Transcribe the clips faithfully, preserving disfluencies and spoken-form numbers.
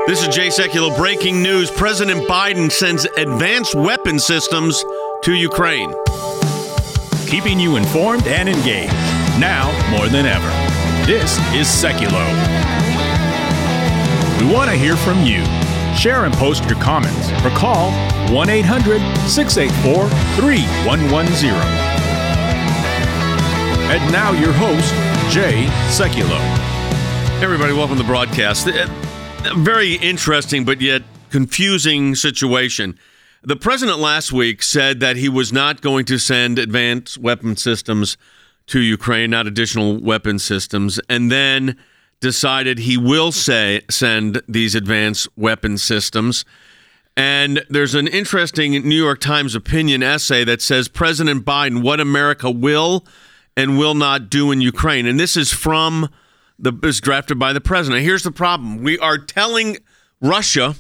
This is Jay Sekulow. Breaking news. President Biden sends advanced weapon systems to Ukraine. Keeping you informed and engaged. Now more than ever. This is Sekulow. We want to hear from you. Share and post your comments or call one eight hundred six eight four three one one zero. And now your host, Jay Sekulow. Hey everybody, welcome to the broadcast. A very interesting but yet confusing situation. The president last week said that he was not going to send advanced weapon systems to Ukraine, not additional weapon systems, and then decided he will say send these advanced weapon systems. And there's an interesting New York Times opinion essay that says President Biden, what America will and will not do in Ukraine. And this is from the is drafted by the president. Here's the problem. We are telling Russia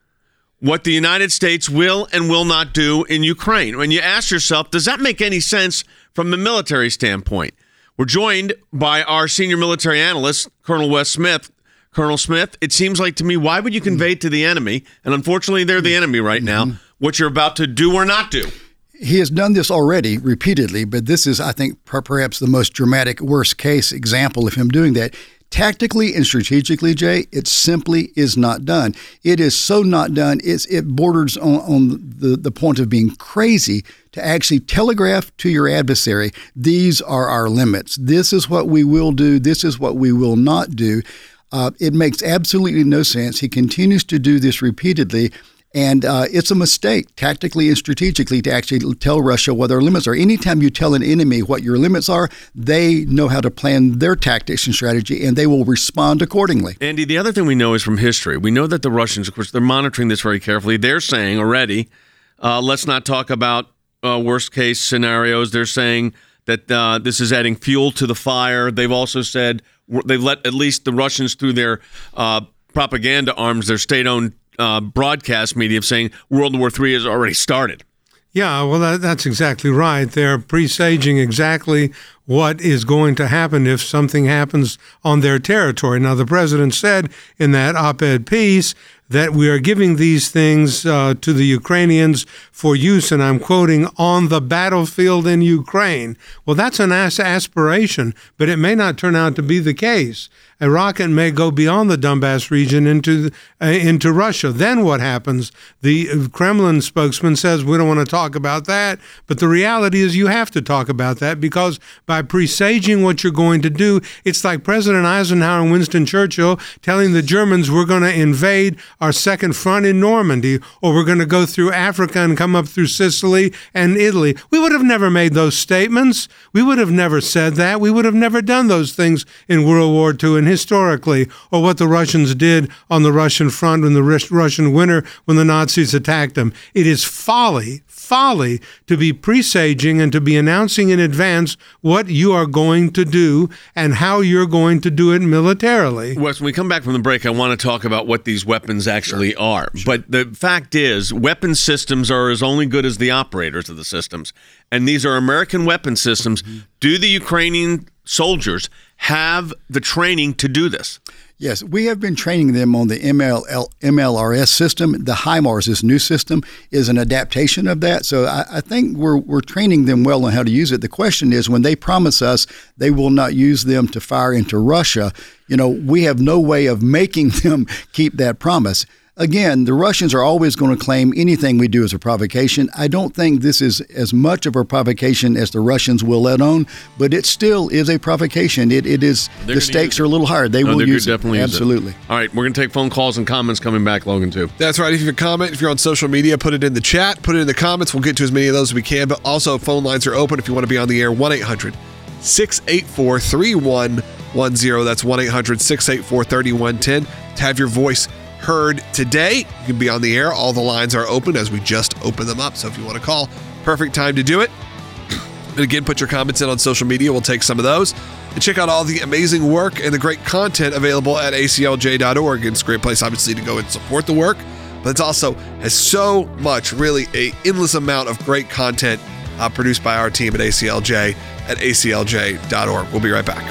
what the United States will and will not do in Ukraine. When you ask yourself, does that make any sense from the military standpoint? We're joined by our senior military analyst, Colonel Wes Smith. Colonel Smith, it seems like to me, why would you convey to the enemy, and unfortunately they're the enemy right now, what you're about to do or not do? He has done this already repeatedly, but this is, I think, perhaps the most dramatic, worst case example of him doing that. Tactically and strategically, Jay, it simply is not done. It is so not done, it's, it borders on, on the, the point of being crazy to actually telegraph to your adversary, these are our limits. This is what we will do. This is what we will not do. Uh, it makes absolutely no sense. He continues to do this repeatedly. And uh, it's a mistake, tactically and strategically, to actually tell Russia what their limits are. Anytime you tell an enemy what your limits are, they know how to plan their tactics and strategy, and they will respond accordingly. Andy, the other thing we know is from history. We know that the Russians, of course, they're monitoring this very carefully. They're saying already, uh, let's not talk about uh, worst-case scenarios. They're saying that uh, this is adding fuel to the fire. They've also said they've let at least the Russians through their uh, propaganda arms, their state-owned Uh, broadcast media, of saying World War Three has already started. Yeah, well, that, that's exactly right. They're presaging exactly what is going to happen if something happens on their territory. Now, the president said in that op-ed piece that we are giving these things uh, to the Ukrainians for use, and I'm quoting, on the battlefield in Ukraine. Well, that's an as- aspiration, but it may not turn out to be the case. A rocket may go beyond the Donbass region into uh, into Russia. Then what happens? The Kremlin spokesman says we don't want to talk about that, but the reality is you have to talk about that, because by presaging what you're going to do, it's like President Eisenhower and Winston Churchill telling the Germans we're going to invade our second front in Normandy, or we're going to go through Africa and come up through Sicily and Italy. We would have never made those statements. We would have never said that. We would have never done those things in World War Two and historically, or what the Russians did on the Russian front in the Russian winter when the Nazis attacked them. It is folly, folly to be presaging and to be announcing in advance what you are going to do and how you're going to do it militarily. Wes, when we come back from the break, I want to talk about what these weapons actually sure. are. Sure. But the fact is, weapon systems are as only good as the operators of the systems. And these are American weapon systems. Mm-hmm. Do the Ukrainian soldiers have the training to do this? Yes, we have been training them on the M L L, M L R S system. The HIMARS, this new system, is an adaptation of that. So I, I think we're we're training them well on how to use it. The question is, when they promise us they will not use them to fire into Russia, you know, we have no way of making them keep that promise. Again, the Russians are always going to claim anything we do is a provocation. I don't think this is as much of a provocation as the Russians will let on, but it still is a provocation. It It is, they're the stakes are a little higher. They no, will use definitely it. Use Absolutely. It. All right, we're going to take phone calls and comments coming back, Logan, too. That's right. If you have a comment, if you're on social media, put it in the chat, put it in the comments. We'll get to as many of those as we can, but also phone lines are open if you want to be on the air. one eight hundred six eight four three one one zero. That's one eight hundred six eight four three one one zero. To have your voice heard today, you can be on the air. All the lines are open as we just open them up. So if you want to call, perfect time to do it. And again, put your comments in on social media. We'll take some of those. And check out all the amazing work and the great content available at A C L J dot org. It's a great place, obviously, to go and support the work. But it's also has so much, really, a endless amount of great content uh, produced by our team at A C L J at A C L J dot org. We'll be right back.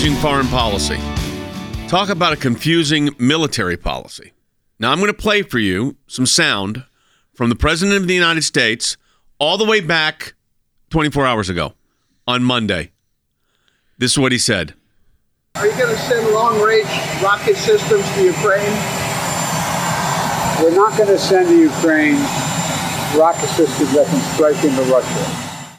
confusing foreign policy. Talk about a confusing military policy. Now, I'm going to play for you some sound from the President of the United States all the way back twenty-four hours ago on Monday. This is what he said. Are you going to send long-range rocket systems to Ukraine? We're not going to send to Ukraine rocket systems that can strike into Russia.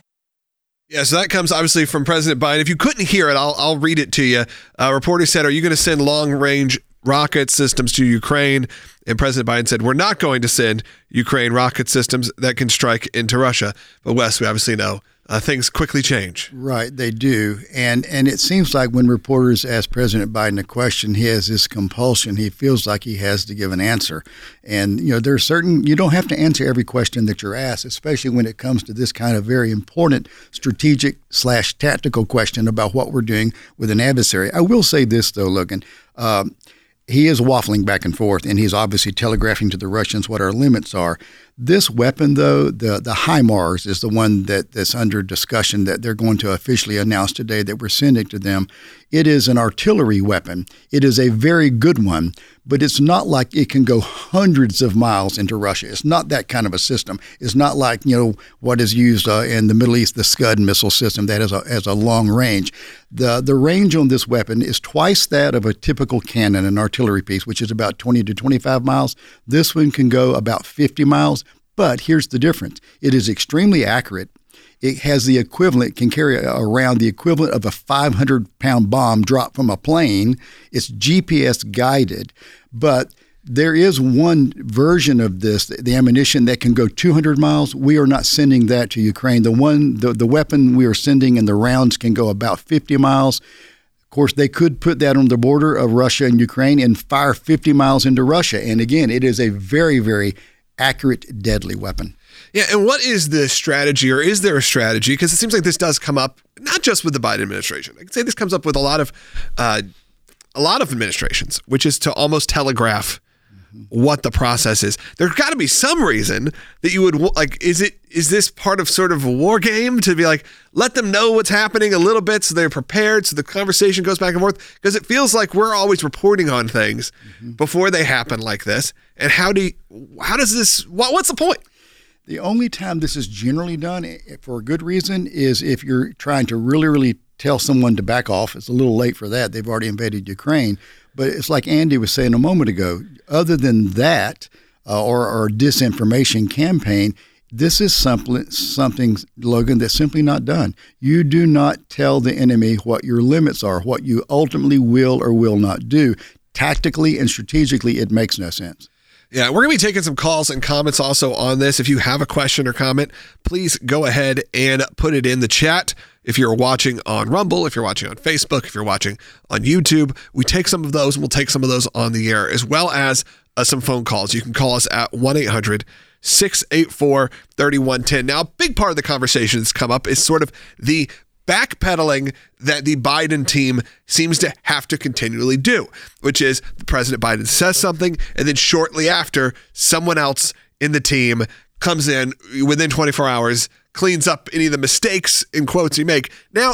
Yeah, so that comes obviously from President Biden. If you couldn't hear it, I'll, I'll read it to you. A reporter said, are you going to send long-range rocket systems to Ukraine? And President Biden said, we're not going to send Ukraine rocket systems that can strike into Russia. But Wes, we obviously know uh, things quickly change. Right, they do. And and it seems like when reporters ask President Biden a question, he has this compulsion. He feels like he has to give an answer. And, you know, there's certain, you don't have to answer every question that you're asked, especially when it comes to this kind of very important strategic slash tactical question about what we're doing with an adversary. I will say this, though, Logan. Um, He is waffling back and forth, and he's obviously telegraphing to the Russians what our limits are. This weapon, though, the the HIMARS is the one that, that's under discussion that they're going to officially announce today that we're sending to them. It is an artillery weapon. It is a very good one, but it's not like it can go hundreds of miles into Russia. It's not that kind of a system. It's not like, you know, what is used uh, in the Middle East, the Scud missile system that has a, has a long range. The, the range on this weapon is twice that of a typical cannon, an artillery piece, which is about twenty to twenty-five miles. This one can go about fifty miles, but here's the difference. It is extremely accurate. It has the equivalent, can carry around the equivalent of a five hundred pound bomb dropped from a plane. It's G P S guided, but there is one version of this, the ammunition that can go two hundred miles. We are not sending that to Ukraine. The one, the, the weapon we are sending and the rounds can go about fifty miles. Of course, they could put that on the border of Russia and Ukraine and fire fifty miles into Russia. And again, it is a very, very accurate, deadly weapon. Yeah, and what is the strategy, or is there a strategy? Because it seems like this does come up not just with the Biden administration. I can say this comes up with a lot of uh, a lot of administrations, which is to almost telegraph what the process is. There's got to be some reason that you would like. Is it is this part of sort of a war game to be like, let them know what's happening a little bit so they're prepared, so the conversation goes back and forth? Because it feels like we're always reporting on things mm-hmm. before they happen like this. And how do you, how does this? What, what's the point? The only time this is generally done for a good reason is if you're trying to really, really tell someone to back off. It's a little late for that. They've already invaded Ukraine. But it's like Andy was saying a moment ago. Other than that, uh, or, or disinformation campaign, this is something, something, Logan, that's simply not done. You do not tell the enemy what your limits are, what you ultimately will or will not do. Tactically and strategically, it makes no sense. Yeah, we're going to be taking some calls and comments also on this. If you have a question or comment, please go ahead and put it in the chat. If you're watching on Rumble, if you're watching on Facebook, if you're watching on YouTube, we take some of those and we'll take some of those on the air, as well as uh, some phone calls. You can call us at one eight hundred six eight four three one one zero. Now, a big part of the conversation that's come up is sort of the backpedaling that the Biden team seems to have to continually do, which is President Biden says something, and then shortly after, someone else in the team comes in within twenty-four hours, cleans up any of the mistakes, in quotes, you make. Now,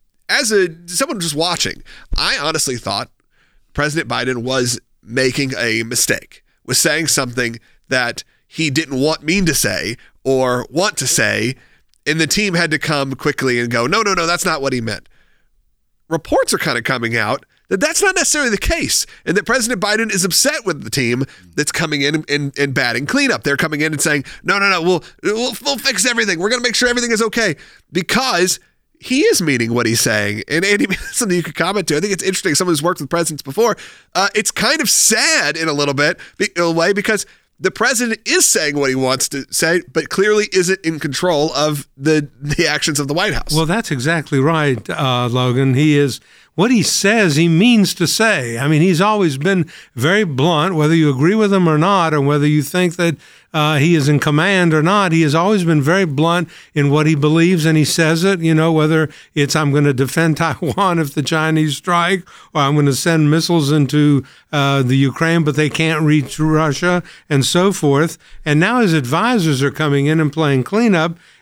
as a someone just watching, I honestly thought President Biden was making a mistake, was saying something that he didn't want mean to say or want to say, and the team had to come quickly and go, no, no, no, that's not what he meant. Reports are kind of coming out that that's not necessarily the case, and that President Biden is upset with the team that's coming in and, and, and batting cleanup. They're coming in and saying, no, no, no, we'll, we'll, we'll fix everything. We're going to make sure everything is okay, because he is meaning what he's saying. And Andy, something you could comment to. I think it's interesting. Someone who's worked with presidents before. Uh, it's kind of sad in a little bit, in a way, because the president is saying what he wants to say, but clearly isn't in control of the the actions of the White House. Well, that's exactly right, uh, Logan. He is, what he says, he means to say. I mean, he's always been very blunt, whether you agree with him or not, or whether you think that uh, he is in command or not. He has always been very blunt in what he believes, and he says it, you know, whether it's I'm going to defend Taiwan if the Chinese strike, or I'm going to send missiles into uh, the Ukraine, but they can't reach Russia, and so forth. And now his advisors are coming in and playing cleanup,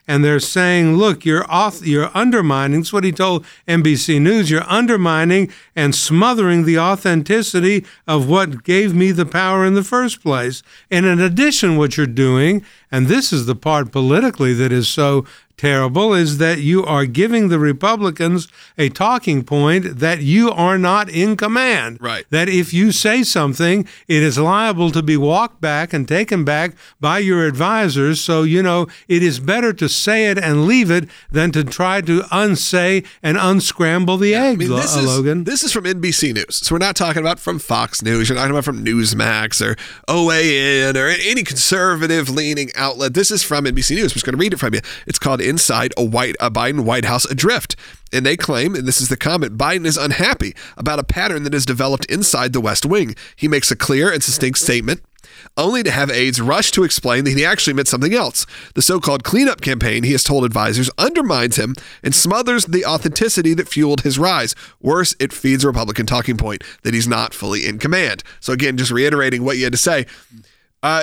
and they're saying, look, you're off, you're undermining, that's what he told N B C News, you're undermining and smothering the authenticity of what gave me the power in the first place. And in addition, what you're doing, and this is the part politically that is so terrible, is that you are giving the Republicans a talking point that you are not in command. Right. That if you say something, it is liable to be walked back and taken back by your advisors. So, you know, it is better to say it and leave it than to try to unsay and unscramble the yeah, egg, I mean, this Lo- is, Logan. This is from N B C News. So we're not talking about from Fox News. You're not talking about from Newsmax or O A N or any conservative-leaning outlet. This is from N B C News. I'm just going to read it from you. It's called Inside a White a Biden White House Adrift. And they claim, and this is the comment, Biden is unhappy about a pattern that has developed inside the West Wing. He makes a clear and succinct statement, only to have aides rush to explain that he actually meant something else. The so-called cleanup campaign, he has told advisors, undermines him and smothers the authenticity that fueled his rise. Worse, it feeds a Republican talking point that he's not fully in command. So again, just reiterating what you had to say, uh,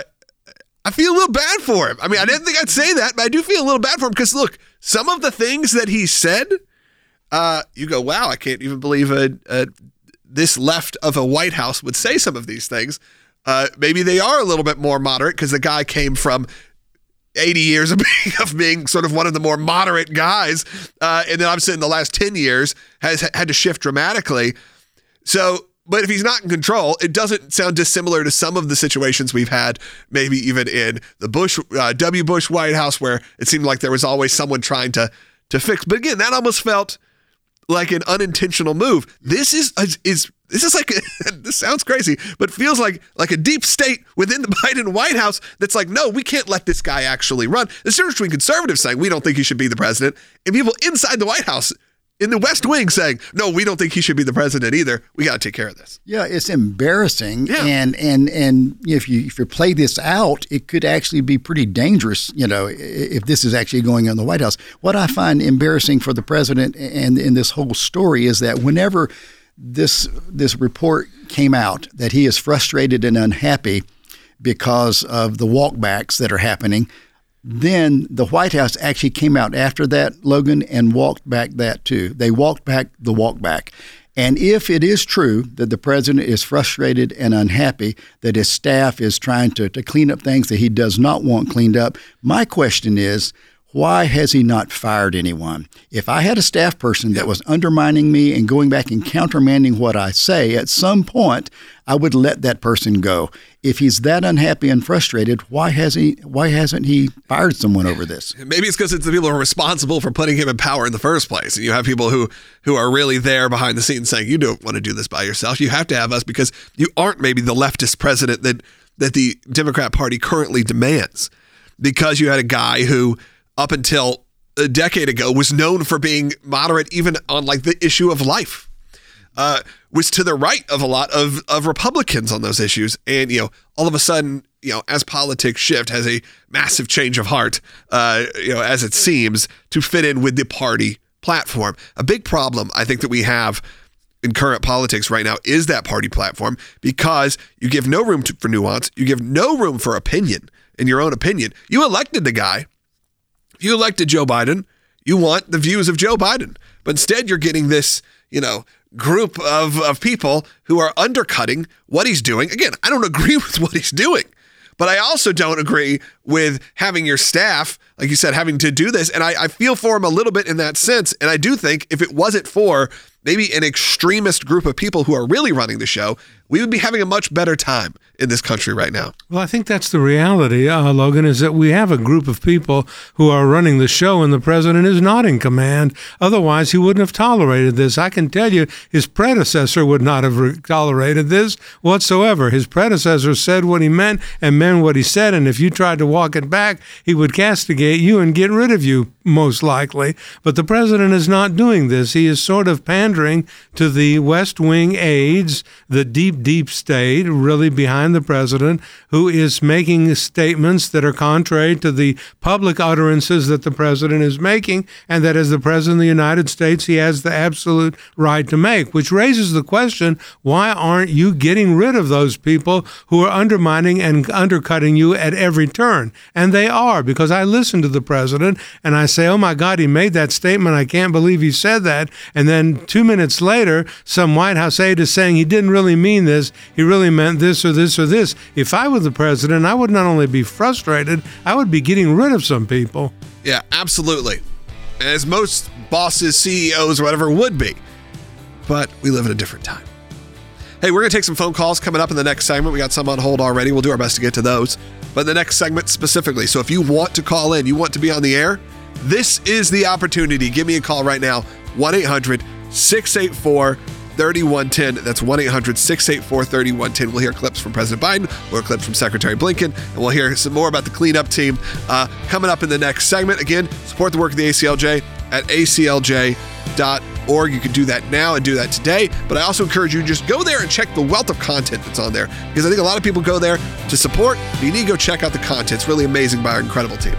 I feel a little bad for him. I mean, I didn't think I'd say that, but I do feel a little bad for him because, look, some of the things that he said, uh, you go, wow, I can't even believe a, a, this left of a White House would say some of these things. Uh, maybe they are a little bit more moderate because the guy came from eighty years of being, of being sort of one of the more moderate guys. Uh, and then obviously in the last ten years has had to shift dramatically. So, but if he's not in control, it doesn't sound dissimilar to some of the situations we've had, maybe even in the Bush, uh, W. Bush White House, where it seemed like there was always someone trying to to fix. But again, that almost felt like an unintentional move. This is is this is like a, this sounds crazy, but feels like like a deep state within the Biden White House that's like, no, we can't let this guy actually run. The difference between conservatives saying we don't think he should be the president and people inside the White House in the West Wing saying, no, we don't think he should be the president either. We got to take care of this. Yeah, it's embarrassing. Yeah. And and and if you if you play this out, it could actually be pretty dangerous, you know, if this is actually going on in the White House. What I find embarrassing for the president and in this whole story is that whenever this this report came out that he is frustrated and unhappy because of the walkbacks that are happening, then the White House actually came out after that, Logan, and walked back that too. They walked back the walk back. And if it is true that the president is frustrated and unhappy, that his staff is trying to, to clean up things that he does not want cleaned up, my question is, why has he not fired anyone? If I had a staff person that was undermining me and going back and countermanding what I say, at some point I would let that person go. If he's that unhappy and frustrated, why has he? Why hasn't he fired someone over this? Maybe it's because it's the people who are responsible for putting him in power in the first place. And you have people who, who are really there behind the scenes saying, you don't want to do this by yourself. You have to have us because you aren't maybe the leftist president that, that the Democrat Party currently demands. Because you had a guy who, up until a decade ago, was known for being moderate even on like the issue of life, uh, was to the right of a lot of, of Republicans on those issues. And, you know, all of a sudden, you know, as politics shift, has a massive change of heart, uh, you know, as it seems, to fit in with the party platform. A big problem I think that we have in current politics right now is that party platform, because you give no room to, for nuance. You give no room for opinion in your own opinion. You elected the guy. If you elected Joe Biden, you want the views of Joe Biden. But instead, you're getting this, you know, group of, of people who are undercutting what he's doing. Again, I don't agree with what he's doing, but I also don't agree with having your staff, like you said, having to do this. And I, I feel for him a little bit in that sense. And I do think if it wasn't for maybe an extremist group of people who are really running the show, we would be having a much better time in this country right now. Well, I think that's the reality, uh, Logan, is that we have a group of people who are running the show and the president is not in command. Otherwise, he wouldn't have tolerated this. I can tell you his predecessor would not have re- tolerated this whatsoever. His predecessor said what he meant and meant what he said, and if you tried to walk it back, he would castigate you and get rid of you, most likely. But the president is not doing this. He is sort of pandering to the West Wing aides, the deep, deep state, really behind behind the president, who is making statements that are contrary to the public utterances that the president is making, and that as the president of the United States, he has the absolute right to make, which raises the question, why aren't you getting rid of those people who are undermining and undercutting you at every turn? And they are, because I listen to the president and I say, oh my God, he made that statement. I can't believe he said that. And then two minutes later, some White House aide is saying he didn't really mean this. He really meant this or this or this. If I were the president, I would not only be frustrated, I would be getting rid of some people. Yeah, absolutely. As most bosses, C E Os, or whatever would be. But we live in a different time. Hey, we're going to take some phone calls coming up in the next segment. We got some on hold already. We'll do our best to get to those. But the next segment specifically. So if you want to call in, you want to be on the air, this is the opportunity. Give me a call right now. one eight hundred six eight four three one one zero. That's one eight hundred six eight four three one one zero. We'll hear clips from President Biden. We'll hear clips from Secretary Blinken. And we'll hear some more about the cleanup team uh, coming up in the next segment. Again, support the work of the A C L J at A C L J dot org. You can do that now and do that today. But I also encourage you to just go there and check the wealth of content that's on there. Because I think a lot of people go there to support. But you need to go check out the content. It's really amazing by our incredible team.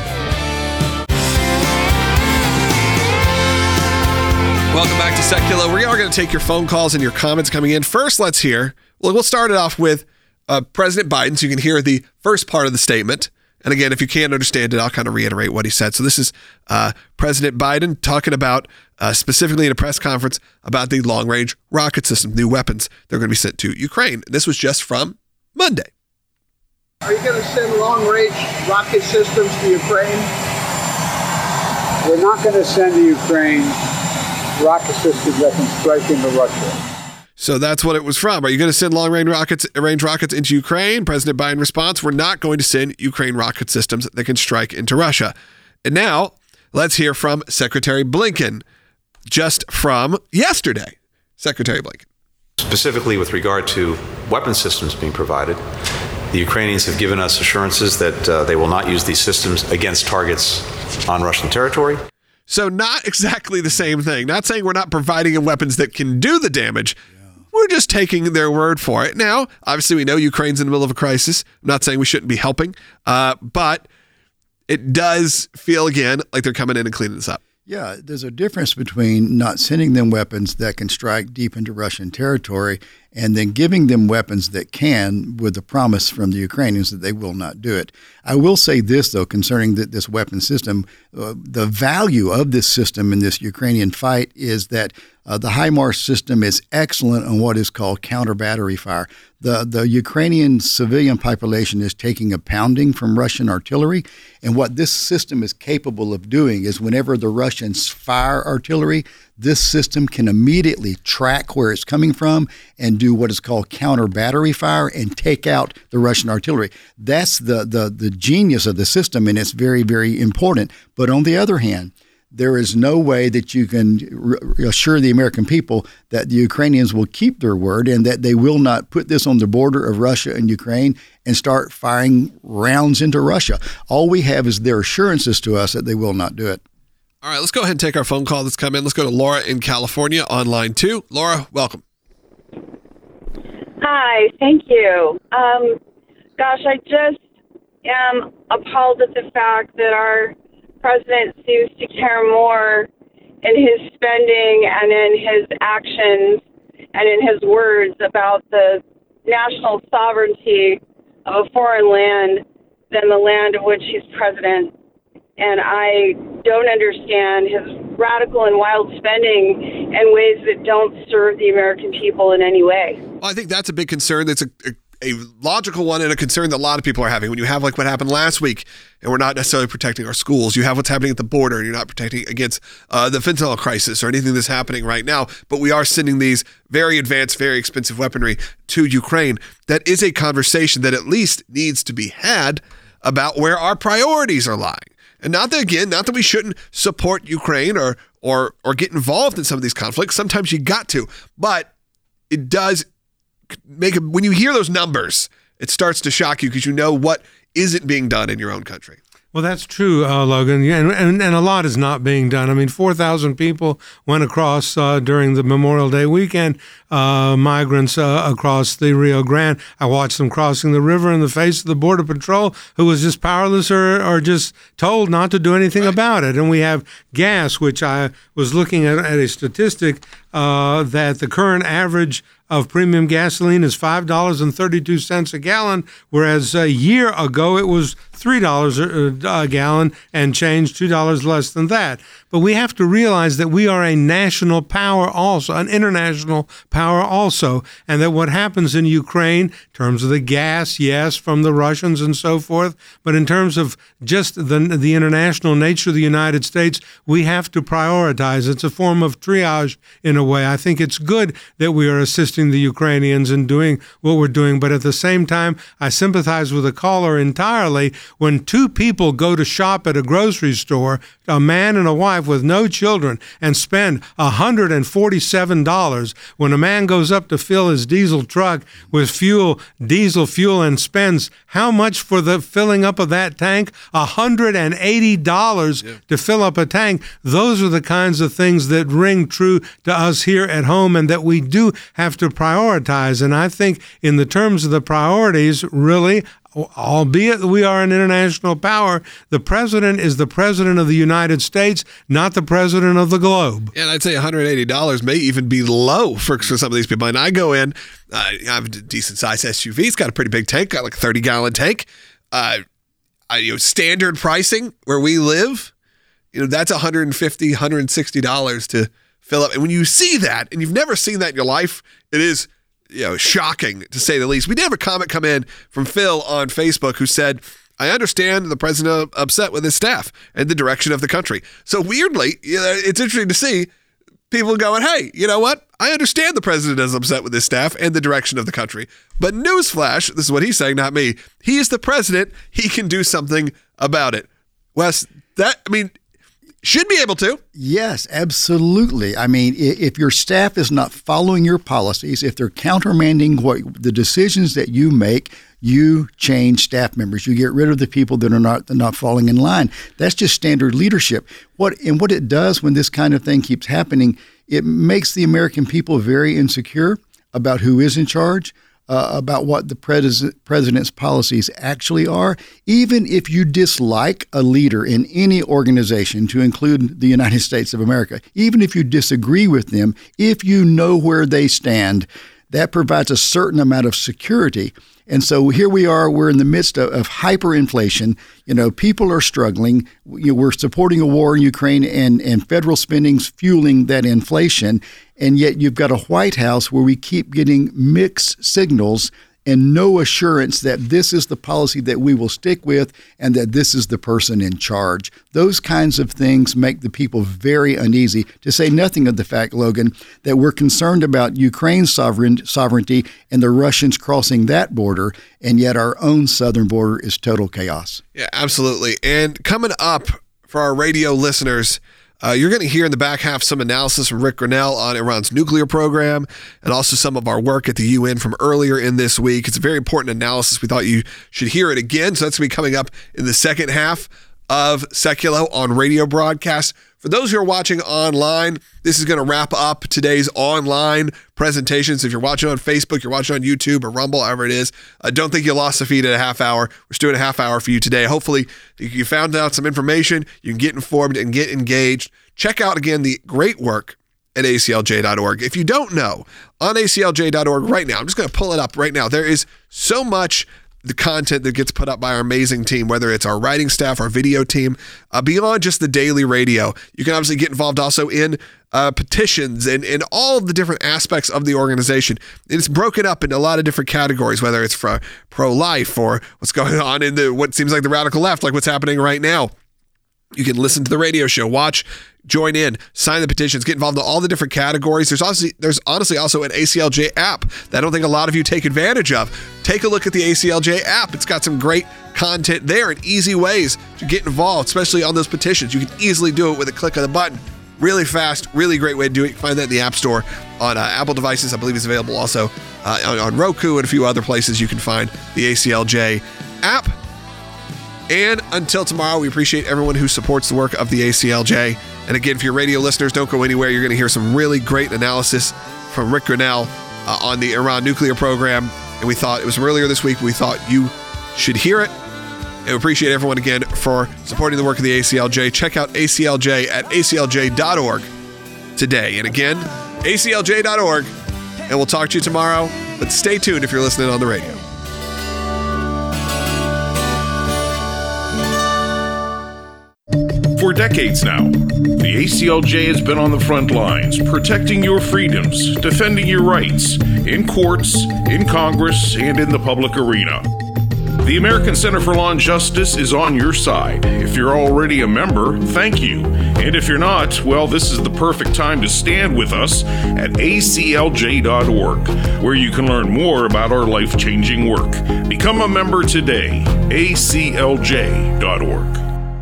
Welcome back to Secular. We are going to take your phone calls and your comments coming in. First, let's hear, well, we'll start it off with uh, President Biden, so you can hear the first part of the statement. And again, if you can't understand it, I'll kind of reiterate what he said. So this is uh, President Biden talking about, uh, specifically in a press conference, about the long-range rocket system, new weapons they're going to be sent to Ukraine. This was just from Monday. Are you going to send long-range rocket systems to Ukraine? We're not going to send to Ukraine rocket systems that can strike into Russia. So that's what it was from. Are you going to send long-range rockets, range rockets into Ukraine? President Biden response, we're not going to send Ukraine rocket systems that can strike into Russia. And now, let's hear from Secretary Blinken, just from yesterday. Secretary Blinken. Specifically with regard to weapon systems being provided, the Ukrainians have given us assurances that uh, they will not use these systems against targets on Russian territory. So not exactly the same thing. Not saying we're not providing them weapons that can do the damage. We're just taking their word for it. Now, obviously, we know Ukraine's in the middle of a crisis. I'm not saying we shouldn't be helping, uh, but it does feel, again, like they're coming in and cleaning this up. Yeah, there's a difference between not sending them weapons that can strike deep into Russian territory and then giving them weapons that can, with the promise from the Ukrainians that they will not do it. I will say this, though, concerning the, this weapon system, uh, the value of this system in this Ukrainian fight is that uh, the HIMARS system is excellent on what is called counter-battery fire. The, the Ukrainian civilian population is taking a pounding from Russian artillery, and what this system is capable of doing is whenever the Russians fire artillery, this system can immediately track where it's coming from and do what is called counter battery fire and take out the Russian artillery. That's the, the, the genius of the system, and it's very, very important. But on the other hand, there is no way that you can re- assure the American people that the Ukrainians will keep their word and that they will not put this on the border of Russia and Ukraine and start firing rounds into Russia. All we have is their assurances to us that they will not do it. All right, let's go ahead and take our phone call that's come in. Let's go to Laura in California on line two. Laura, welcome. Hi, thank you. Um, gosh, I just am appalled at the fact that our president seems to care more in his spending and in his actions and in his words about the national sovereignty of a foreign land than the land of which he's president. And I don't understand his radical and wild spending in ways that don't serve the American people in any way. Well, I think that's a big concern. That's a, a, a logical one and a concern that a lot of people are having. When you have like what happened last week, and we're not necessarily protecting our schools, you have what's happening at the border, and you're not protecting against uh, the fentanyl crisis or anything that's happening right now. But we are sending these very advanced, very expensive weaponry to Ukraine. That is a conversation that at least needs to be had about where our priorities are lying. And not that, again, not that we shouldn't support Ukraine or or or get involved in some of these conflicts. Sometimes you got to. But it does make a, when you hear those numbers, it starts to shock you because you know what isn't being done in your own country. Well, that's true, uh, Logan, yeah, and, and and a lot is not being done. I mean, four thousand people went across uh, during the Memorial Day weekend, uh, migrants uh, across the Rio Grande. I watched them crossing the river in the face of the Border Patrol, who was just powerless or, or just told not to do anything right. about it. And we have gas, which I was looking at, at a statistic uh, that the current average of premium gasoline is five dollars and thirty-two cents a gallon, whereas a year ago it was three dollars a gallon and change, two dollars less than that. But we have to realize that we are a national power also, an international power also, and that what happens in Ukraine, in terms of the gas, yes, from the Russians and so forth, but in terms of just the, the international nature of the United States, we have to prioritize. It's a form of triage in a way. I think it's good that we are assisting the Ukrainians in doing what we're doing, but at the same time, I sympathize with the caller entirely. When two people go to shop at a grocery store, a man and a wife with no children, and spend one hundred forty-seven dollars, when a man goes up to fill his diesel truck with fuel, diesel fuel, and spends how much for the filling up of that tank? one hundred eighty dollars yeah. to fill up a tank. Those are the kinds of things that ring true to us here at home and that we do have to prioritize. And I think in the terms of the priorities, really, albeit we are an international power, the president is the president of the United States, not the president of the globe. And I'd say one hundred eighty dollars may even be low for, for some of these people. And I go in, uh, I have a decent-sized S U V. It's got a pretty big tank, got like a thirty-gallon tank. Uh, I, you know, standard pricing where we live, you know, that's one hundred fifty dollars, one hundred sixty dollars to fill up. And when you see that, and you've never seen that in your life, it is, you know, shocking to say the least. We did have a comment come in from Phil on Facebook who said, I understand the president upset with his staff and the direction of the country. So weirdly, you know, it's interesting to see people going, hey, you know what? I understand the president is upset with his staff and the direction of the country. But newsflash, this is what he's saying, not me. He is the president. He can do something about it. Wes, that, I mean, should be able to. Yes, absolutely. I mean, if your staff is not following your policies, if they're countermanding what the decisions that you make, you change staff members. You get rid of the people that are not not falling in line. That's just standard leadership. What and what it does when this kind of thing keeps happening, it makes the American people very insecure about who is in charge, Uh, about what the pres- president's policies actually are. Even if you dislike a leader in any organization, to include the United States of America, even if you disagree with them, if you know where they stand, that provides a certain amount of security. And so here we are, we're in the midst of, of hyperinflation. You know, people are struggling. You know, we're supporting a war in Ukraine and, and federal spending's fueling that inflation. And yet you've got a White House where we keep getting mixed signals and no assurance that this is the policy that we will stick with and that this is the person in charge. Those kinds of things make the people very uneasy, to say nothing of the fact, Logan, that we're concerned about Ukraine's sovereign, sovereignty and the Russians crossing that border, and yet our own southern border is total chaos. Yeah, absolutely. And coming up for our radio listeners, Uh, you're going to hear in the back half some analysis from Rick Grinnell on Iran's nuclear program and also some of our work at the U N from earlier in this week. It's a very important analysis. We thought you should hear it again. So that's going to be coming up in the second half of Seculo on radio broadcast. For those who are watching online, this is going to wrap up today's online presentations. If you're watching on Facebook, you're watching on YouTube or Rumble, however it is, I don't think you lost the feed at a half hour. We're just doing a half hour for you today. Hopefully you found out some information. You can get informed and get engaged. Check out, again, the great work at A C L J dot org. If you don't know, on A C L J dot org right now, I'm just going to pull it up right now. There is so much the content that gets put up by our amazing team, whether it's our writing staff, our video team, uh, beyond just the daily radio. You can obviously get involved also in uh, petitions and, and all of the different aspects of the organization. It's broken up into a lot of different categories, whether it's for pro-life or what's going on in the what seems like the radical left, like what's happening right now. You can listen to the radio show, watch, join in, sign the petitions, get involved in all the different categories. There's also, there's honestly also an A C L J app that I don't think a lot of you take advantage of. Take a look at the A C L J app. It's got some great content there and easy ways to get involved, especially on those petitions. You can easily do it with a click of the button. Really fast, really great way to do it. You can find that in the App Store on uh, Apple devices. I believe it's available also uh, on, on Roku and a few other places you can find the A C L J app. And until tomorrow, we appreciate everyone who supports the work of the A C L J. And again, for your radio listeners, don't go anywhere. You're going to hear some really great analysis from Rick Grinnell uh, on the Iran nuclear program. And we thought, it was earlier this week, we thought you should hear it. And we appreciate everyone again for supporting the work of the A C L J. Check out A C L J at A C L J dot org today. And again, A C L J dot org. And we'll talk to you tomorrow. But stay tuned if you're listening on the radio. For decades now, the A C L J has been on the front lines, protecting your freedoms, defending your rights, in courts, in Congress, and in the public arena. The American Center for Law and Justice is on your side. If you're already a member, thank you. And if you're not, well, this is the perfect time to stand with us at A C L J dot org, where you can learn more about our life-changing work. Become a member today, A C L J dot org.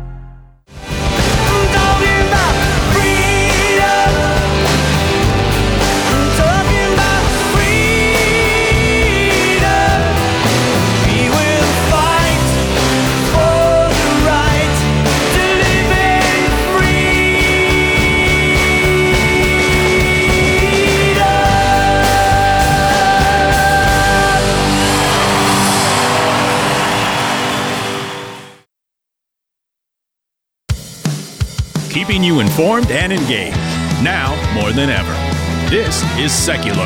Keeping you informed and engaged, now more than ever. This is Seculo.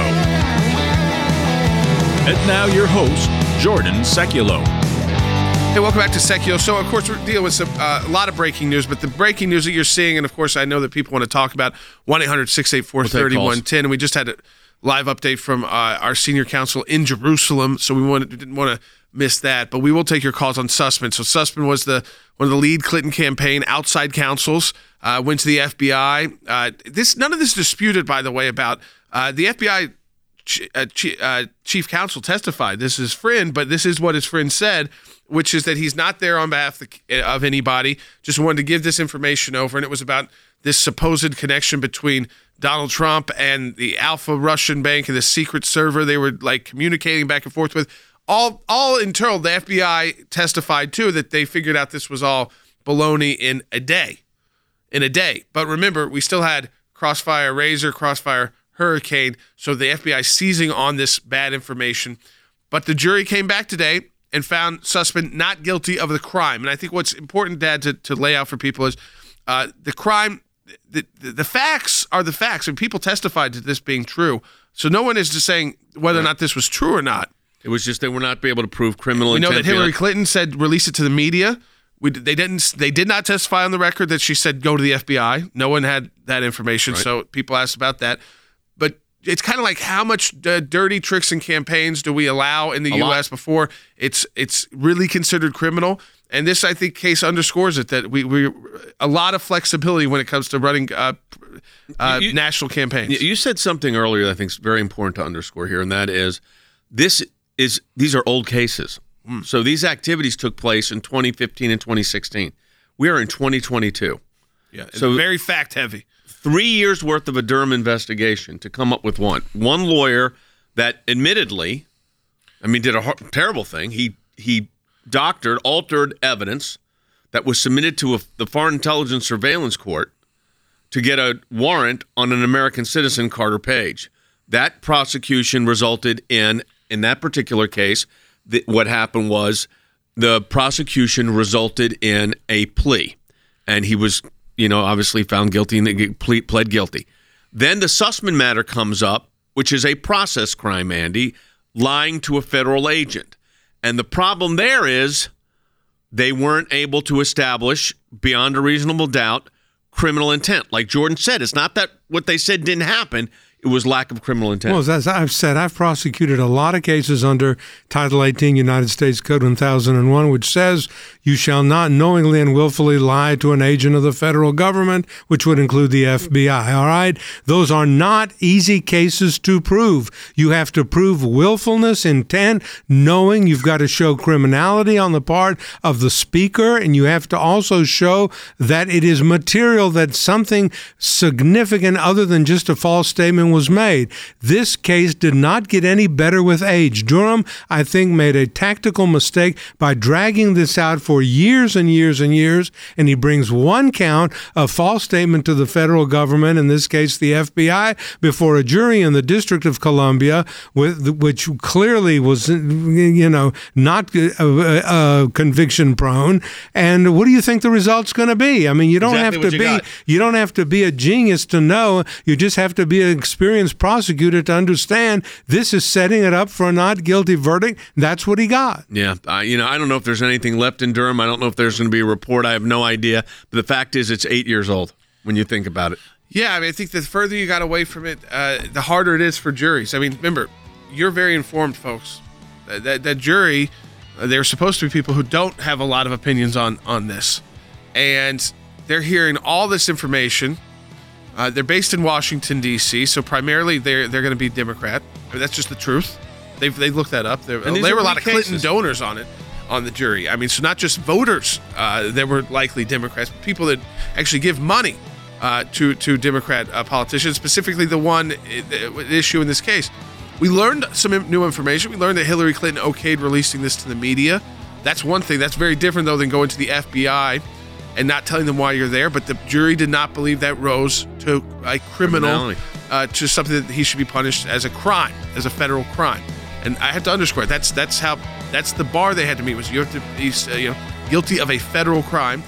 And now your host, Jordan Seculo. Hey, welcome back to Seculo. So, of course, we're dealing with some, uh, a lot of breaking news, but the breaking news that you're seeing, and of course, I know that people want to talk about one eight hundred six eight four three one one zero, and we just had a live update from uh, our senior counsel in Jerusalem, so we wanted, didn't want to miss that, but we will take your calls on Sussman. So Sussman was the one of the lead Clinton campaign outside counsels, uh, went to the F B I. Uh, this none of this is disputed, by the way, about uh, the F B I ch- uh, ch- uh, chief counsel testified. This is friend, but this is what his friend said, which is that he's not there on behalf of anybody, just wanted to give this information over, and it was about this supposed connection between Donald Trump and the Alpha Russian bank and the secret server they were like communicating back and forth with. All all internal, the F B I testified, too, that they figured out this was all baloney in a day. In a day. But remember, we still had Crossfire Razor, Crossfire Hurricane, so the F B I seizing on this bad information. But the jury came back today and found Sussman not guilty of the crime. And I think what's important, Dad, to, to lay out for people is uh, the crime, the, the, the facts are the facts, and people testified to this being true. So no one is just saying whether or not this was true or not. It was just they were not able to prove criminal we intent. We know that Hillary Clinton said release it to the media. We, they didn't. They did not testify on the record that she said go to the F B I. No one had that information, right. So people asked about that. But it's kind of like how much uh, dirty tricks and campaigns do we allow in the A U S lot. Before it's it's really considered criminal? And this, I think, case underscores it that we we a lot of flexibility when it comes to running uh, uh, you, national campaigns. You said something earlier that I think is very important to underscore here, and that is this. Is these are old cases. Mm. So these activities took place in twenty fifteen and twenty sixteen. We are in twenty twenty-two. Yeah, so very fact heavy. Three years worth of a Durham investigation to come up with one. One lawyer that admittedly, I mean, did a ho- terrible thing. He he doctored, altered evidence that was submitted to a, the Foreign Intelligence Surveillance Court to get a warrant on an American citizen, Carter Page. That prosecution resulted in In that particular case, the, what happened was the prosecution resulted in a plea, and he was, you know, obviously found guilty and ple- pled guilty. Then the Sussman matter comes up, which is a process crime, Andy, lying to a federal agent. And the problem there is they weren't able to establish, beyond a reasonable doubt, criminal intent. Like Jordan said, it's not that what they said didn't happen. It was lack of criminal intent. Well, as I've said, I've prosecuted a lot of cases under Title eighteen United States Code one thousand one, which says you shall not knowingly and willfully lie to an agent of the federal government, which would include the F B I, all right? Those are not easy cases to prove. You have to prove willfulness, intent, knowing. You've got to show criminality on the part of the speaker, and you have to also show that it is material, that something significant other than just a false statement decision was made. This case did not get any better with age. Durham, I think, made a tactical mistake by dragging this out for years and years and years, and he brings one count of false statement to the federal government, in this case the F B I, before a jury in the District of Columbia, with, which clearly was, you know, not uh, uh, conviction prone. And what do you think the result's going to be? I mean, you don't Exactly have to what you be got. you don't have to be a genius to know. You just have to be an experienced prosecutor to understand this is setting it up for a not guilty verdict. That's what he got. Yeah, uh, you know, I don't know if there's anything left in Durham. I don't know if there's going to be a report. I have no idea. But the fact is, it's eight years old when you think about it. Yeah, I mean, I think the further you got away from it, uh, the harder it is for juries. I mean, remember, you're very informed, folks. That, that, that jury, uh, they're supposed to be people who don't have a lot of opinions on, on this. And they're hearing all this information. Uh, they're based in Washington, D C, so primarily they're they're going to be Democrat. I mean, that's just the truth. They've they looked that up. There, And these there are were a lot weak of Clinton cases. donors on it, on the jury. I mean, so not just voters uh, that were likely Democrats, but people that actually give money uh, to to Democrat uh, politicians, specifically the one uh, issue in this case. We learned some new information. We learned that Hillary Clinton okayed releasing this to the media. That's one thing. That's very different, though, than going to the F B I and not telling them why you're there. But the jury did not believe that rose to a criminal, Criminality. uh, to something that he should be punished as a crime, as a federal crime. And I have to underscore that's that's how that's the bar they had to meet, was you have to be uh, you know guilty of a federal crime.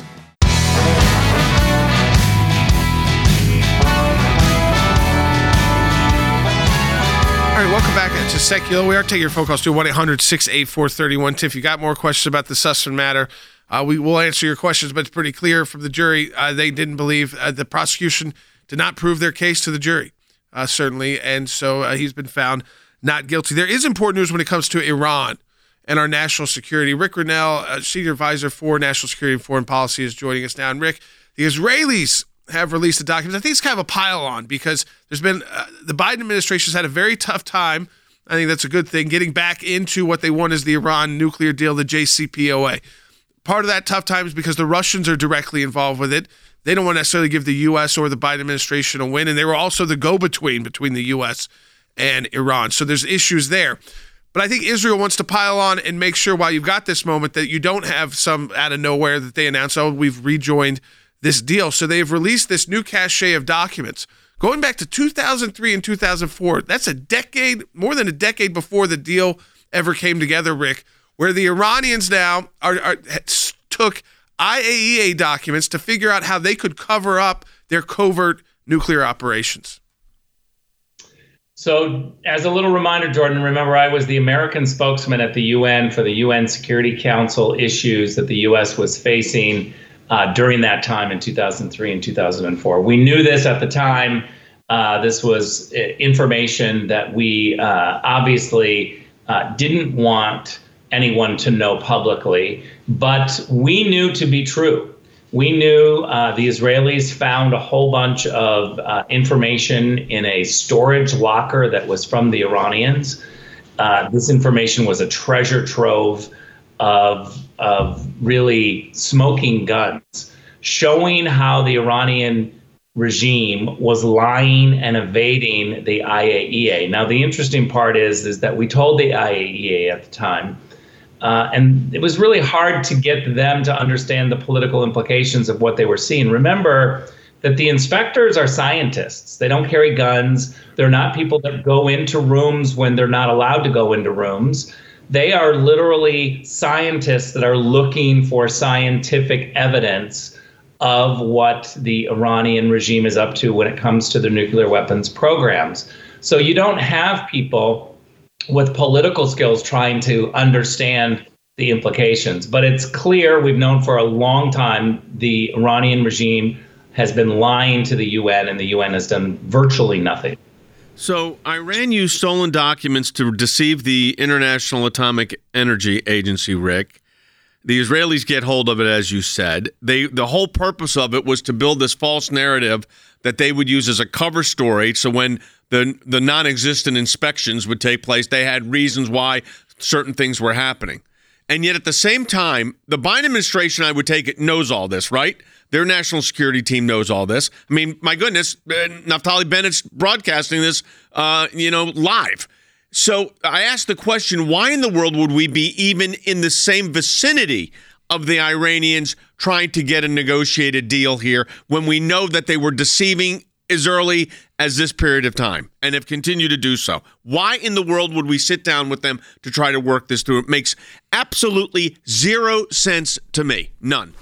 All right, welcome back to Secular. We are taking your phone calls to one eight hundred six eight four three one T If you got more questions about the Sussman matter, uh, we will answer your questions, but it's pretty clear from the jury. Uh, they didn't believe, uh, the prosecution did not prove their case to the jury, uh, certainly, and so uh, he's been found not guilty. There is important news when it comes to Iran and our national security. Rick Grinnell, uh, Senior Advisor for National Security and Foreign Policy, is joining us now. And Rick, the Israelis have released the documents. I think it's kind of a pile-on because there's been uh, the Biden administration has had a very tough time. I think that's a good thing, getting back into what they want is the Iran nuclear deal, the J C P O A. Part of that tough time is because the Russians are directly involved with it. They don't want to necessarily give the U S or the Biden administration a win, and they were also the go-between between the U S and Iran. So there's issues there. But I think Israel wants to pile on and make sure while you've got this moment that you don't have some out of nowhere that they announce, oh, we've rejoined this deal. So they've released this new cache of documents going back to two thousand three and two thousand four. That's a decade, more than a decade before the deal ever came together, Rick, where the Iranians now are, are took I A E A documents to figure out how they could cover up their covert nuclear operations. So as a little reminder, Jordan, remember I was the American spokesman at the U N for the U N Security Council issues that the U S was facing Uh, during that time in two thousand three and two thousand four. We knew this at the time. Uh, this was information that we uh, obviously uh, didn't want anyone to know publicly, but we knew to be true. We knew uh, the Israelis found a whole bunch of uh, information in a storage locker that was from the Iranians. Uh, this information was a treasure trove of of really smoking guns, showing how the Iranian regime was lying and evading the I A E A. Now, the interesting part is, is that we told the I A E A at the time, uh, and it was really hard to get them to understand the political implications of what they were seeing. Remember that the inspectors are scientists. They don't carry guns. They're not people that go into rooms when they're not allowed to go into rooms. They are literally scientists that are looking for scientific evidence of what the Iranian regime is up to when it comes to their nuclear weapons programs. So you don't have people with political skills trying to understand the implications. But it's clear, we've known for a long time, the Iranian regime has been lying to the U N, and the U N has done virtually nothing. So Iran used stolen documents to deceive the International Atomic Energy Agency, Rick. The Israelis get hold of it, as you said. They the whole purpose of it was to build this false narrative that they would use as a cover story. So when the the non-existent inspections would take place, they had reasons why certain things were happening. And yet at the same time, the Biden administration, I would take it, knows all this, right? Their national security team knows all this. I mean, my goodness, Naftali Bennett's broadcasting this, uh, you know, live. So I asked the question, why in the world would we be even in the same vicinity of the Iranians trying to get a negotiated deal here when we know that they were deceiving as early as this period of time and have continued to do so? Why in the world would we sit down with them to try to work this through? It makes absolutely zero sense to me. None.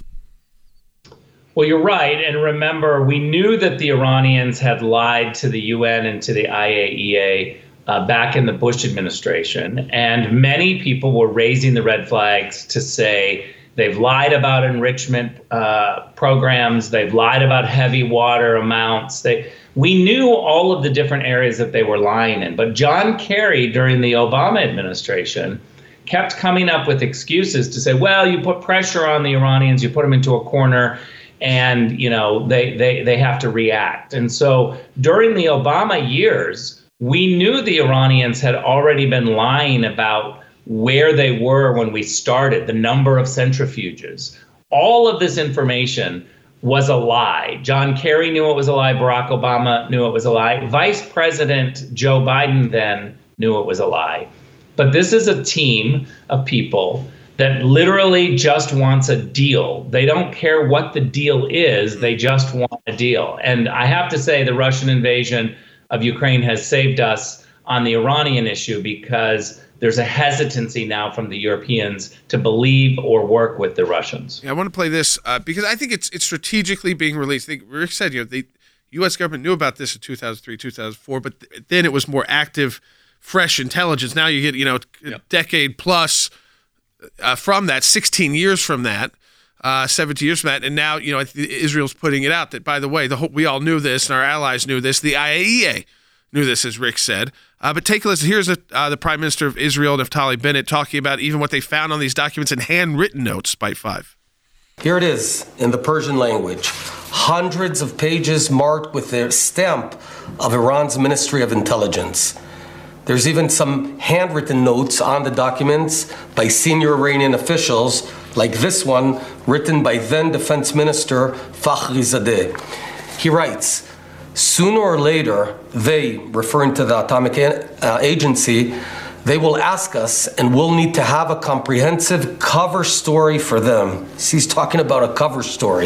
Well, you're right. And remember, we knew that the Iranians had lied to the U N and to the I A E A uh, back in the Bush administration. And many people were raising the red flags to say they've lied about enrichment uh, programs. They've lied about heavy water amounts. They, we knew all of the different areas that they were lying in. But John Kerry, during the Obama administration, kept coming up with excuses to say, well, you put pressure on the Iranians, you put them into a corner, and, you know, they, they, they have to react. And so during the Obama years, we knew the Iranians had already been lying about where they were when we started, the number of centrifuges. All of this information was a lie. John Kerry knew it was a lie. Barack Obama knew it was a lie. Vice President Joe Biden then knew it was a lie. But this is a team of people that literally just wants a deal. They don't care what the deal is. They just want a deal. And I have to say the Russian invasion of Ukraine has saved us on the Iranian issue, because there's a hesitancy now from the Europeans to believe or work with the Russians. Yeah, I want to play this uh, because I think it's it's strategically being released. I think Rick said, you know, the U S government knew about this in two thousand three, two thousand four, but th- then it was more active, fresh intelligence. Now you get, you know, a yep. decade plus uh, from that, sixteen years from that, uh, seventeen years from that, and now, you know, Israel's putting it out that, by the way, the whole, we all knew this, and our allies knew this. The I A E A knew this, as Rick said. Uh, but take a listen. Here's a, uh, the Prime Minister of Israel, Naftali Bennett, talking about even what they found on these documents in handwritten notes. Byte five. Here it is in the Persian language. Hundreds of pages marked with the stamp of Iran's Ministry of Intelligence. There's even some handwritten notes on the documents by senior Iranian officials, like this one, written by then Defense Minister Fakhrizadeh. He writes, sooner or later, they, referring to the Atomic uh, Agency, they will ask us, and we'll need to have a comprehensive cover story for them. So he's talking about a cover story.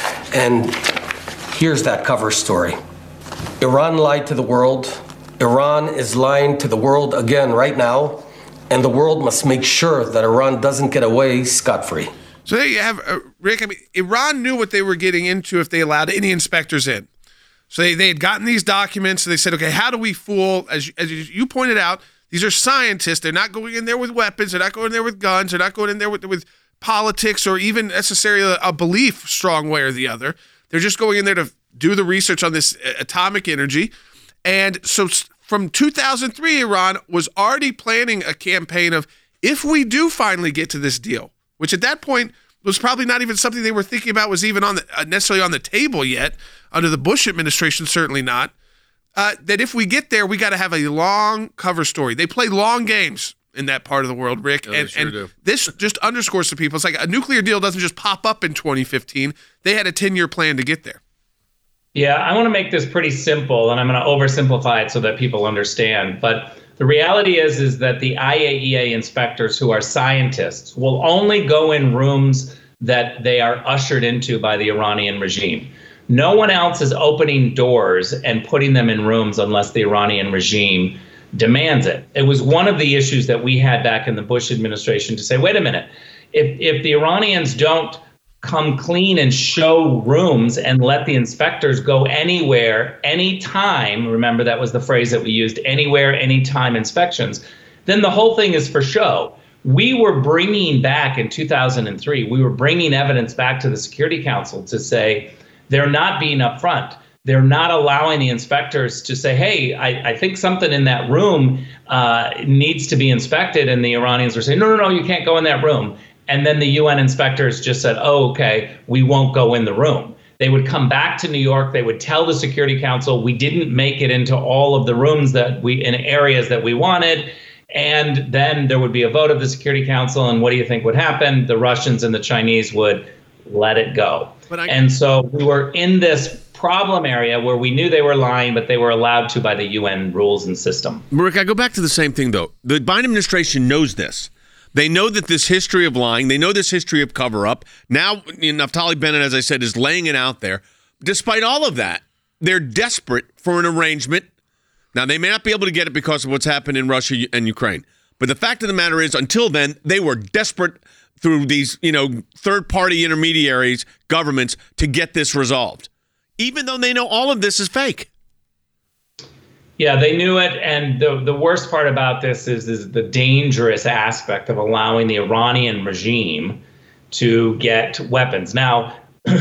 And here's that cover story. Iran lied to the world. Iran is lying to the world again right now. And the world must make sure that Iran doesn't get away scot-free. So there you have, uh, Rick. I mean, Iran knew what they were getting into if they allowed any inspectors in. So they, they had gotten these documents, and they said, okay, how do we fool, as, as you pointed out, these are scientists. They're not going in there with weapons. They're not going in there with guns. They're not going in there with, with politics or even necessarily a, a belief strong way or the other. They're just going in there to do the research on this atomic energy. And so from two thousand three, Iran was already planning a campaign of, if we do finally get to this deal, which at that point was probably not even something they were thinking about was even on the, uh, necessarily on the table yet, under the Bush administration, certainly not, uh, that if we get there, we got to have a long cover story. They play long games in that part of the world, Rick. Yeah, and sure and do. This just underscores to people, it's like a nuclear deal doesn't just pop up in twenty fifteen. They had a ten-year plan to get there. Yeah, I want to make this pretty simple, and I'm going to oversimplify it so that people understand. But the reality is, is that the I A E A inspectors, who are scientists, will only go in rooms that they are ushered into by the Iranian regime. No one else is opening doors and putting them in rooms unless the Iranian regime demands it. It was one of the issues that we had back in the Bush administration to say, wait a minute, if if the Iranians don't come clean and show rooms and let the inspectors go anywhere, anytime, remember that was the phrase that we used, anywhere, anytime inspections, then the whole thing is for show. We were bringing back in two thousand three, we were bringing evidence back to the Security Council to say they're not being upfront. They're not allowing the inspectors to say, hey, I, I think something in that room uh, needs to be inspected. And the Iranians were saying, no, no, no, you can't go in that room. And then the U N inspectors just said, oh, okay, we won't go in the room. They would come back to New York. They would tell the Security Council, we didn't make it into all of the rooms that we in areas that we wanted. And then there would be a vote of the Security Council. And what do you think would happen? The Russians and the Chinese would let it go. But I- and so we were in this problem area where we knew they were lying, but they were allowed to by the U N rules and system. Rick, I go back to the same thing, though. The Biden administration knows this. They know that this history of lying, they know this history of cover-up. Now, you know, Naftali Bennett, as I said, is laying it out there. Despite all of that, they're desperate for an arrangement. Now, they may not be able to get it because of what's happened in Russia and Ukraine. But the fact of the matter is, until then, they were desperate through these, you know, third-party intermediaries, governments, to get this resolved, even though they know all of this is fake. Yeah, they knew it. And the, the worst part about this is, is the dangerous aspect of allowing the Iranian regime to get weapons. Now,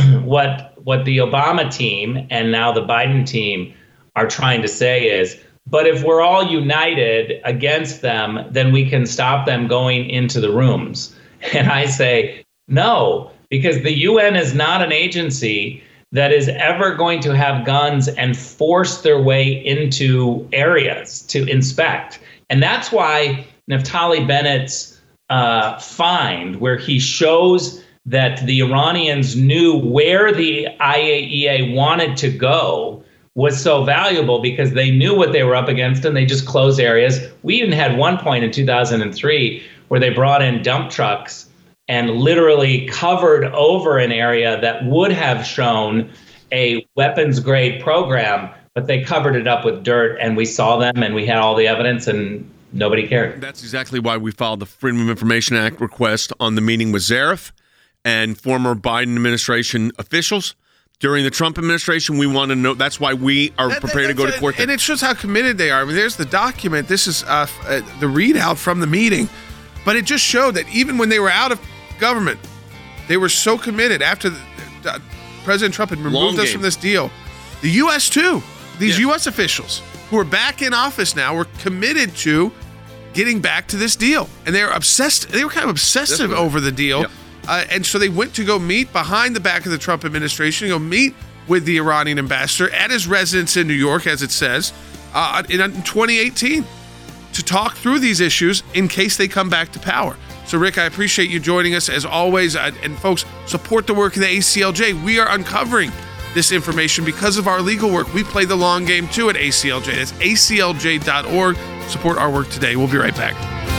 what what the Obama team and now the Biden team are trying to say is, but if we're all united against them, then we can stop them going into the rooms. And I say, no, because the U N is not an agency that is ever going to have guns and force their way into areas to inspect. And that's why Naftali Bennett's uh, find, where he shows that the Iranians knew where the I A E A wanted to go, was so valuable, because they knew what they were up against and they just closed areas. We even had one point in two thousand three where they brought in dump trucks and literally covered over an area that would have shown a weapons grade program, but they covered it up with dirt, and we saw them and we had all the evidence and nobody cared. That's exactly why we filed the Freedom of Information Act request on the meeting with Zarif and former Biden administration officials. During the Trump administration, we want to know. That's why we are That- prepared to go to court. And it shows how committed they are. I mean, there's the document. This is uh, uh, the readout from the meeting. But it just showed that even when they were out of government, they were so committed. After the, uh, President Trump had Long removed us game. from this deal, the U S too, these U S officials who are back in office now were committed to getting back to this deal. And they were obsessed. They were kind of obsessive Definitely. over the deal. Yep. Uh, and so they went to go meet behind the back of the Trump administration, go meet with the Iranian ambassador at his residence in New York, as it says, uh, in, in twenty eighteen, to talk through these issues in case they come back to power. So, Rick, I appreciate you joining us as always. Uh, and folks, support the work of the A C L J. We are uncovering this information because of our legal work. We play the long game too at A C L J. That's A C L J dot org. Support our work today. We'll be right back.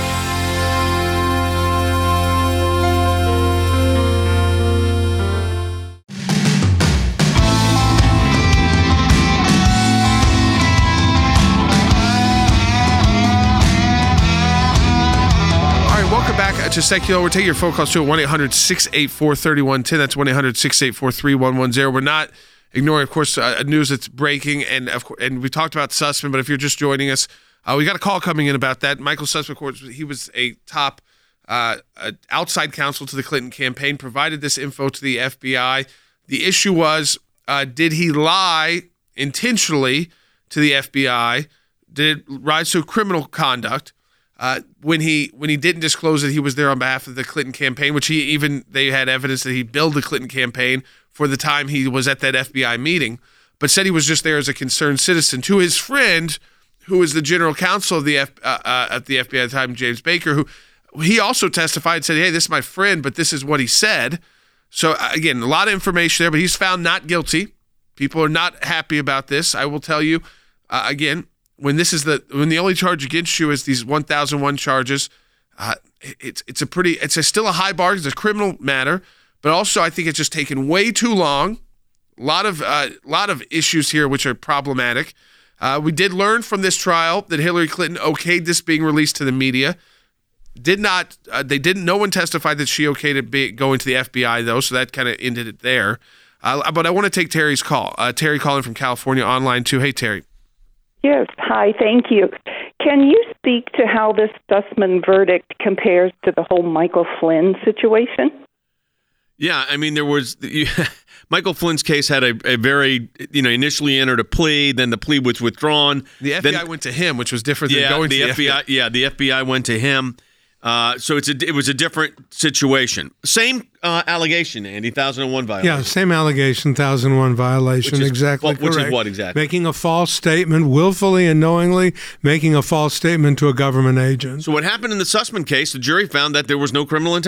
To Secular, we're taking your phone calls to one eight hundred six eight four three one one zero. That's one eight hundred six eight four three one one zero. We're not ignoring, of course, uh, news that's breaking, and of course, and we talked about Sussman. But if you're just joining us, uh, we got a call coming in about that. Michael Sussman, of course, he was a top uh, uh, outside counsel to the Clinton campaign, provided this info to the F B I. The issue was, uh, did he lie intentionally to the F B I? Did it rise to criminal conduct? Uh, when he when he didn't disclose that he was there on behalf of the Clinton campaign, which he even they had evidence that he billed the Clinton campaign for the time he was at that F B I meeting, but said he was just there as a concerned citizen. To his friend, who was the general counsel of the F, uh, uh, at the F B I at the time, James Baker, who he also testified and said, "Hey, this is my friend, but this is what he said." So uh, again, a lot of information there, but he's found not guilty. People are not happy about this. I will tell you uh, again. When this is the when the only charge against you is these one thousand one charges, uh, it's it's a pretty it's a still a high bar. It's a criminal matter, but also I think it's just taken way too long. A lot of uh, lot of issues here which are problematic. Uh, we did learn from this trial that Hillary Clinton okayed this being released to the media. Did not uh, they didn't? No one testified that she okayed it be, going to the F B I though, so that kind of ended it there. Uh, but I want to take Terry's call. Uh, Terry calling from California online too. Hey Terry. Yes. Hi. Thank you. Can you speak to how this Sussman verdict compares to the whole Michael Flynn situation? Yeah, I mean, there was you, Michael Flynn's case had a, a very, you know, initially entered a plea, then the plea was withdrawn. The F B I then, went to him, which was different yeah, than going the to the F B I. F B I. Yeah, the F B I went to him. Uh, so it's a, it was a different situation. Same uh, allegation, Andy, one thousand one violation. Yeah, same allegation, one thousand one violation, which is, exactly well, Which correct. is what exactly? Making a false statement, willfully and knowingly making a false statement to a government agent. So what happened in the Sussman case, the jury found that there was no criminal intent.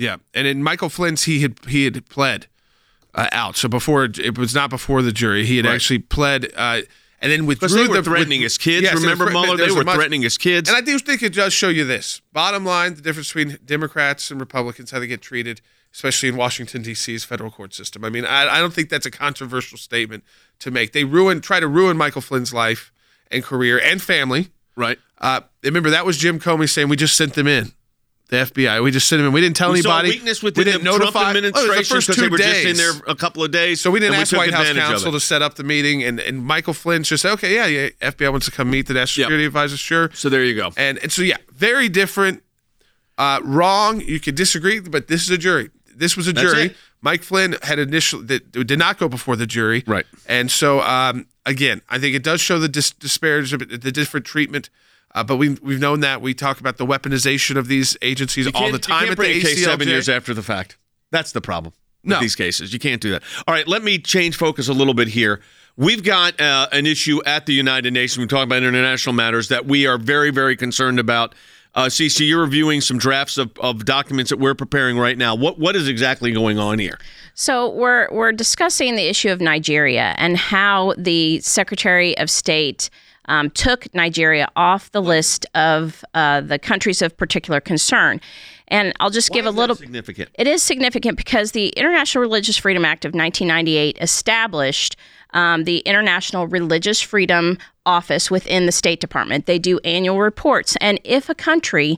Yeah, and in Michael Flynn's, he had he had pled uh, out. So before it was not before the jury, he had right. actually pled, uh, and then withdrew. Because they were the, threatening with, his kids. Yes, remember, was, Mueller? They were much, threatening his kids. And I do think it does show you this. Bottom line, the difference between Democrats and Republicans, how they get treated, especially in Washington, D C's federal court system. I mean, I, I don't think that's a controversial statement to make. They ruin, try to ruin Michael Flynn's life and career and family. Right. Uh, remember, that was Jim Comey saying, we just sent them in. The F B I. We just sent them in. We didn't tell we anybody. We saw weakness within we didn't the notify. Trump administration because oh, they were days. just in there a couple of days. So we didn't we ask White House counsel counsel to set up the meeting, and, and Michael Flynn just said, okay, yeah, yeah, F B I wants to come meet the national security yep. advisor, sure. So there you go. And, and so, yeah, very different, uh, wrong. You could disagree, but this is a jury. This was a That's jury. it. Mike Flynn had initially, that did not go before the jury. Right. And so, um, again, I think it does show the dis- disparity, the different treatment. Uh, but we've, we've known that. We talk about the weaponization of these agencies all the time you can't at bring the a A C L J. case seven years after the fact. That's the problem with no. these cases. You can't do that. All right, let me change focus a little bit here. We've got uh, an issue at the United Nations. We talk about international matters that we are very, very concerned about. Uh, Cece, you're reviewing some drafts of, of documents that we're preparing right now. What What is exactly going on here? So we're we're discussing the issue of Nigeria and how the Secretary of State Um, took Nigeria off the list of uh, the countries of particular concern. And I'll just Why give a is little. That significant? It is significant because the International Religious Freedom Act of nineteen ninety-eight established um, the International Religious Freedom Office within the State Department. They do annual reports. And if a country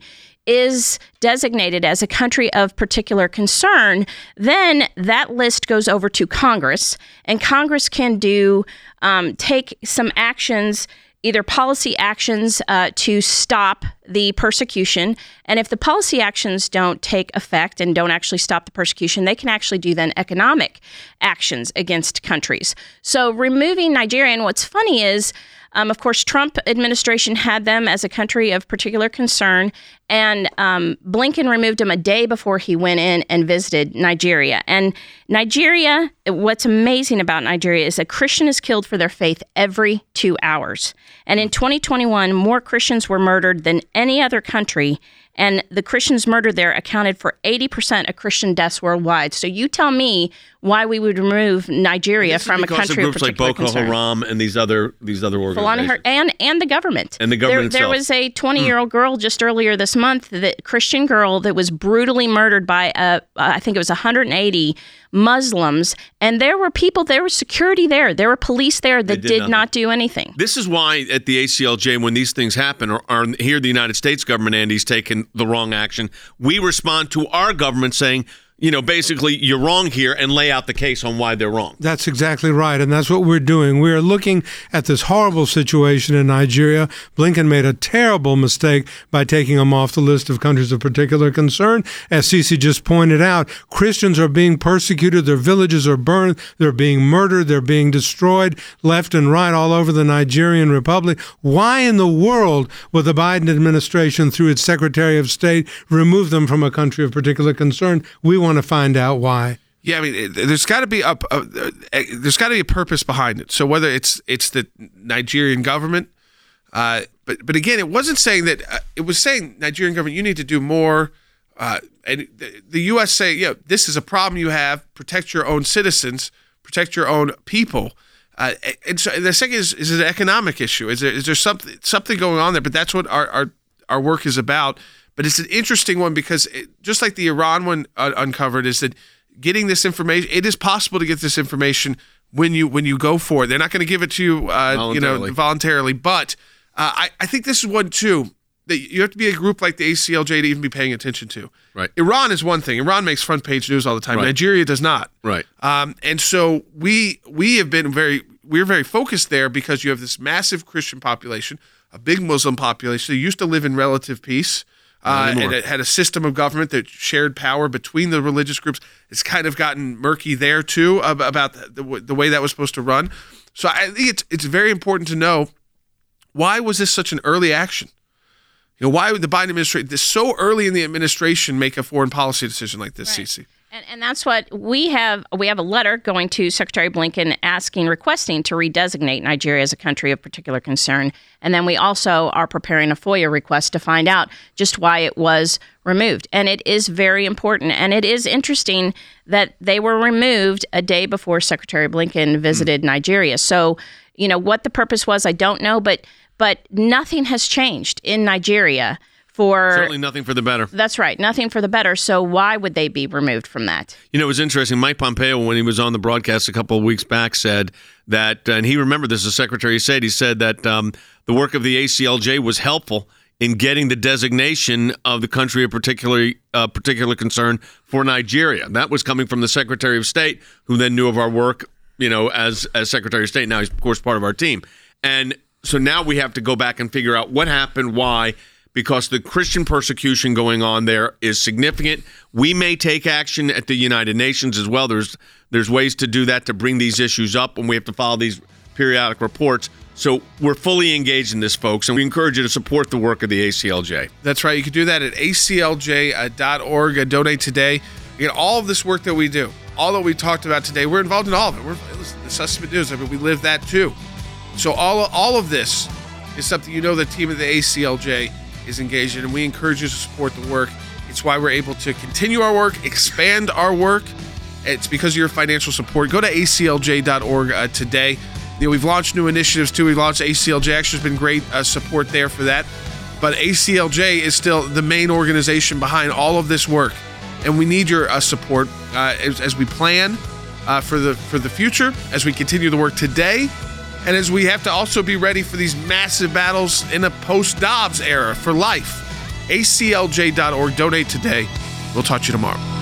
is designated as a country of particular concern, then that list goes over to Congress, and Congress can do um, take some actions, either policy actions uh, to stop the persecution. And if the policy actions don't take effect and don't actually stop the persecution, they can actually do then economic actions against countries. So removing Nigeria, and what's funny is, Um, of course, Trump administration had them as a country of particular concern, and um, Blinken removed them a day before he went in and visited Nigeria. And Nigeria, what's amazing about Nigeria is a Christian is killed for their faith every two hours. And in twenty twenty-one, more Christians were murdered than any other country. And the Christians murdered there accounted for eighty percent of Christian deaths worldwide. So you tell me why we would remove Nigeria from a country of groups of like particular Boko concern. Haram and these other these other organizations. And and the government. And the government there, there itself. was a twenty-year-old girl just earlier this month, that Christian girl that was brutally murdered by, uh, I think it was one hundred eighty Muslims. And there were people, there was security there. There were police there that did did nothing. not do anything. This is why at the A C L J, when these things happen, or, or here the United States government, Andy's taken the wrong action, we respond to our government saying, you know, basically, you're wrong here, and lay out the case on why they're wrong. That's exactly right, and that's what we're doing. We're looking at this horrible situation in Nigeria. Blinken made a terrible mistake by taking them off the list of countries of particular concern. As Cece just pointed out, Christians are being persecuted, their villages are burned, they're being murdered, they're being destroyed left and right all over the Nigerian Republic. Why in the world would the Biden administration, through its Secretary of State, remove them from a country of particular concern? We want to find out why. Yeah, I mean, it, there's got to be a, a, a there's got to be a purpose behind it. So whether it's it's the Nigerian government, uh, but but again, it wasn't saying that. Uh, it was saying Nigerian government, you need to do more. Uh, and the, the U S say, yeah, this is a problem you have. Protect your own citizens. Protect your own people. Uh, and so the second is is it an economic issue? Is there is there something something going on there? But that's what our our, our work is about. But it's an interesting one because it, just like the Iran one uh, uncovered, is that getting this information, it is possible to get this information when you when you go for it. They're not going to give it to you, uh, you know, voluntarily. But uh, I, I think this is one, too, that you have to be a group like the A C L J to even be paying attention to. Right. Iran is one thing. Iran makes front page news all the time. Right. Nigeria does not. Right. Um, and so we we have been very, we're very focused there because you have this massive Christian population, a big Muslim population. They used to live in relative peace. Uh, and it had a system of government that shared power between the religious groups. It's kind of gotten murky there, too, about the, the, the way that was supposed to run. So I think it's it's very important to know, why was this such an early action? You know, why would the Biden administration, this so early in the administration, make a foreign policy decision like this, right. Cece? And, and that's what we have. We have a letter going to Secretary Blinken asking, requesting to redesignate Nigeria as a country of particular concern. And then we also are preparing a FOIA request to find out just why it was removed. And it is very important. And it is interesting that they were removed a day before Secretary Blinken visited mm. Nigeria. So, you know, what the purpose was, I don't know. But but nothing has changed in Nigeria. For, Certainly nothing for the better. That's right. Nothing for the better. So why would they be removed from that? You know, it was interesting. Mike Pompeo, when he was on the broadcast a couple of weeks back, said that, and he remembered this as Secretary said, he said that um, the work of the A C L J was helpful in getting the designation of the country of particular, uh, particular concern for Nigeria. That was coming from the Secretary of State, who then knew of our work, you know, as, as Secretary of State. Now he's, of course, part of our team. And so now we have to go back and figure out what happened, why, because the Christian persecution going on there is significant. We may take action at the United Nations as well. There's there's ways to do that, to bring these issues up, and we have to follow these periodic reports. So we're fully engaged in this, folks, and we encourage you to support the work of the A C L J. That's right. You can do that at A C L J dot org. Uh, donate today. You get all of this work that we do, all that we talked about today. We're involved in all of it. We're, listen, the Sussman News, I mean, we live that too. So all, all of this is something you know the team of the A C L J is engaged in, and we encourage you to support the work. It's why we're able to continue our work, expand our work. It's because of your financial support. Go to A C L J dot org uh, today. You know, we've launched new initiatives too. We've launched A C L J. Actually, has been great uh, support there for that. But A C L J is still the main organization behind all of this work, and we need your uh, support uh, as, as we plan uh, for the for the future, as we continue the work today. And as we have to also be ready for these massive battles in a post-Dobbs era for life. A C L J dot org. Donate today. We'll talk to you tomorrow.